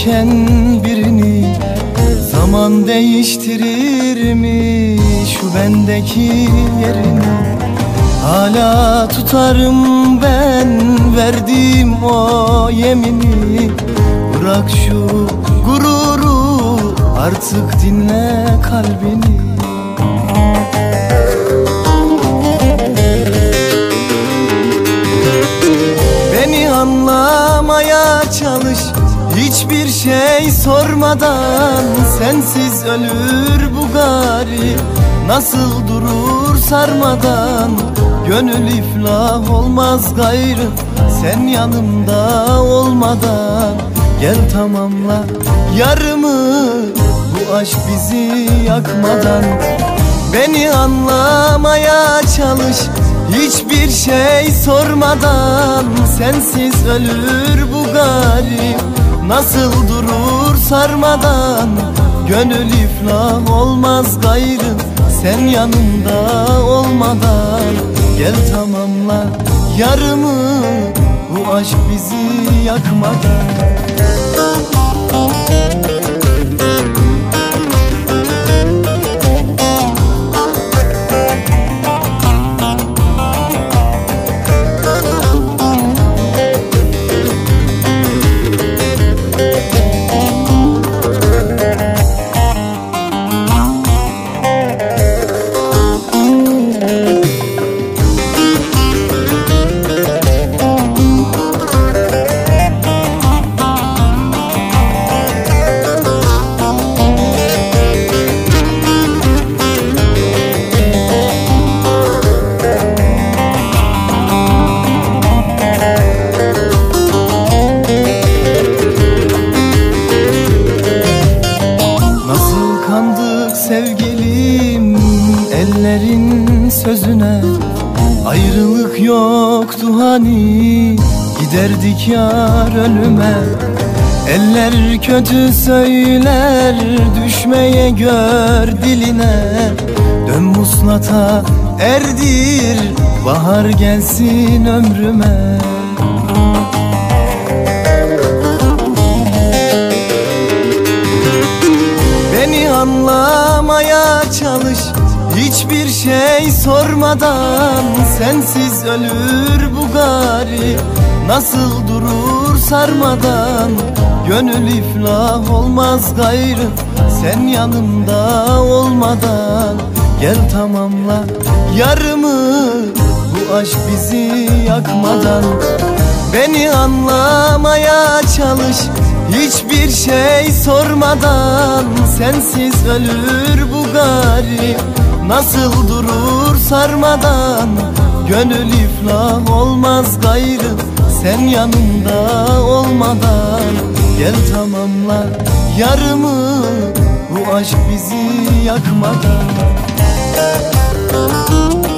severken birini zaman değiştirir mi şu bendeki yerini? Hala tutarım ben verdiğim o yemini. Bırak şu gururu, artık dinle kalbini. Beni anlamaya çalış, hiçbir şey sormadan. Sensiz ölür bu garip, nasıl durur sarmadan. Gönül iflah olmaz gayrı, sen yanımda olmadan. Gel tamamla yarımı, bu aşk bizi yakmadan. Beni anlamaya çalış, hiçbir şey sormadan. Sensiz ölür bu garip, nasıl durur sarmadan. Gönül iflah olmaz gayrı, sen yanımda olmadan. Gel tamamla yarımı, bu aşk bizi yakmadan. Sevgilim ellerin sözüne, ayrılık yoktu hani, giderdik yar ölüme. Eller kötü söyler, düşmeye gör diline. Dön muslata erdir, bahar gelsin ömrüme. Beni anlamaya çalış, hiçbir şey sormadan. Sensiz ölür bu garip, nasıl durur sarmadan. Gönül iflah olmaz gayrı, sen yanımda olmadan. Gel tamamla yarımı, bu aşk bizi yakmadan. Beni anlamaya çalış, hiçbir şey sormadan. Sensiz ölür bu garip, nasıl durur sarmadan. Gönül iflah olmaz gayrı, sen yanımda olmadan. Gel tamamla yarımı, bu aşk bizi yakmadan.